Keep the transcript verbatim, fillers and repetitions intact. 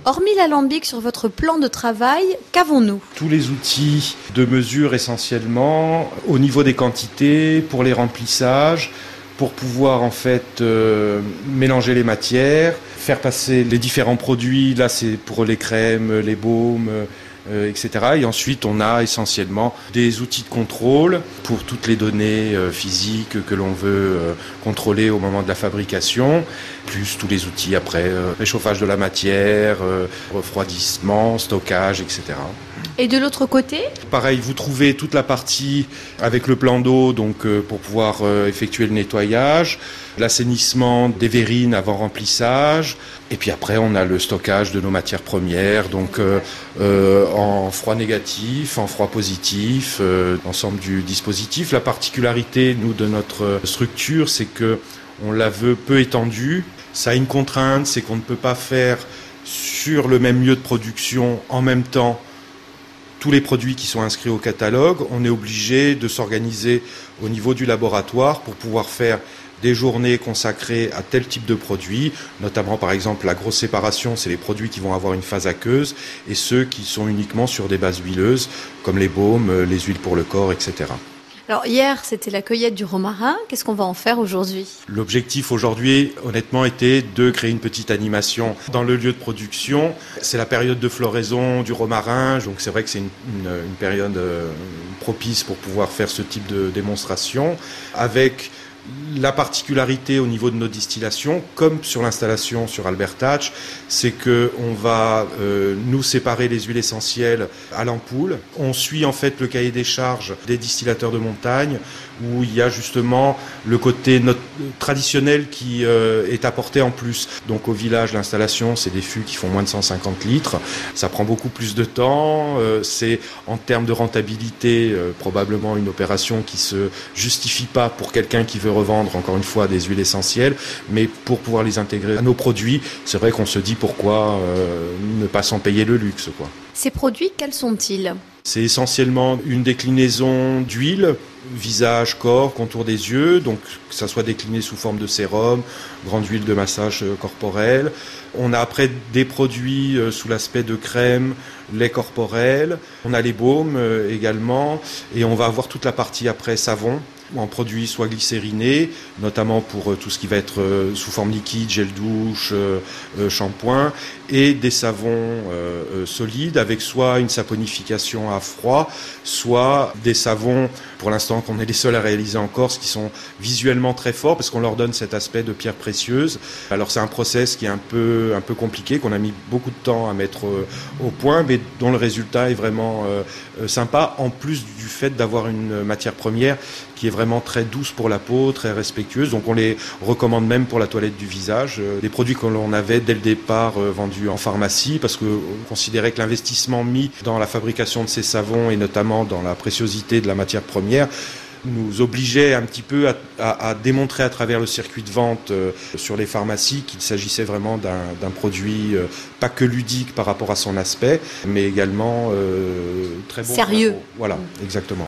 Hormis l'alambic sur votre plan de travail, qu'avons-nous ? Tous les outils de mesure essentiellement, au niveau des quantités, pour les remplissages, pour pouvoir en fait euh, mélanger les matières, faire passer les différents produits. Là, c'est pour les crèmes, les baumes, euh, et cetera. Et ensuite, on a essentiellement des outils de contrôle pour toutes les données euh, physiques que l'on veut euh, contrôler au moment de la fabrication, plus tous les outils après, euh, réchauffage de la matière, euh, refroidissement, stockage, et cetera. Et de l'autre côté ? Pareil, vous trouvez toute la partie avec le plan d'eau, donc euh, pour pouvoir euh, effectuer le nettoyage, l'assainissement des verrines avant remplissage, et puis après on a le stockage de nos matières premières, donc euh, euh, en froid négatif, en froid positif, euh, l'ensemble du dispositif. La particularité, nous, de notre structure, c'est que on la veut peu étendue. Ça a une contrainte, c'est qu'on ne peut pas faire sur le même lieu de production en même temps tous les produits qui sont inscrits au catalogue. On est obligé de s'organiser au niveau du laboratoire pour pouvoir faire des journées consacrées à tel type de produits, notamment par exemple la grosse séparation, c'est les produits qui vont avoir une phase aqueuse, et ceux qui sont uniquement sur des bases huileuses, comme les baumes, les huiles pour le corps, et cetera. Alors hier, c'était la cueillette du romarin. Qu'est-ce qu'on va en faire aujourd'hui ? L'objectif aujourd'hui, honnêtement, était de créer une petite animation dans le lieu de production. C'est la période de floraison du romarin, donc c'est vrai que c'est une, une, une période euh, propice pour pouvoir faire ce type de démonstration, avec la particularité au niveau de nos distillations, comme sur l'installation sur Albert Hatch, c'est qu'on va euh, nous séparer les huiles essentielles à l'ampoule. On suit en fait le cahier des charges des distillateurs de montagne, où il y a justement le côté not- traditionnel qui euh, est apporté en plus. Donc au village, l'installation, c'est des fûts qui font moins de cent cinquante litres. Ça prend beaucoup plus de temps. Euh, c'est en termes de rentabilité euh, probablement une opération qui se justifie pas pour quelqu'un qui veut revendre encore une fois des huiles essentielles, mais pour pouvoir les intégrer à nos produits, c'est vrai qu'on se dit pourquoi euh, ne pas s'en payer le luxe, quoi. Ces produits, quels sont-ils ? C'est essentiellement une déclinaison d'huile, visage, corps, contour des yeux, donc que ça soit décliné sous forme de sérum, grande huile de massage corporel. On a après des produits sous l'aspect de crème, lait corporel. On a les baumes également, et on va avoir toute la partie après savon, en produits soit glycérinés, notamment pour tout ce qui va être sous forme liquide, gel douche, euh, shampoing, et des savons euh, solides avec soit une saponification à froid, soit des savons, pour l'instant qu'on est les seuls à réaliser en Corse, qui sont visuellement très forts parce qu'on leur donne cet aspect de pierre précieuse. Alors c'est un process qui est un peu, un peu compliqué, qu'on a mis beaucoup de temps à mettre euh, au point, mais dont le résultat est vraiment euh, sympa, en plus du fait d'avoir une matière première qui est vraiment très douce pour la peau, très respectueuse. Donc on les recommande même pour la toilette du visage. Euh, des produits que l'on avait dès le départ euh, vendus en pharmacie, parce qu'on considérait que l'investissement mis dans la fabrication de ces savons, et notamment dans la préciosité de la matière première, nous obligeait un petit peu à, à, à démontrer à travers le circuit de vente euh, sur les pharmacies qu'il s'agissait vraiment d'un, d'un produit euh, pas que ludique par rapport à son aspect, mais également euh, très bon. Sérieux. Voilà, exactement.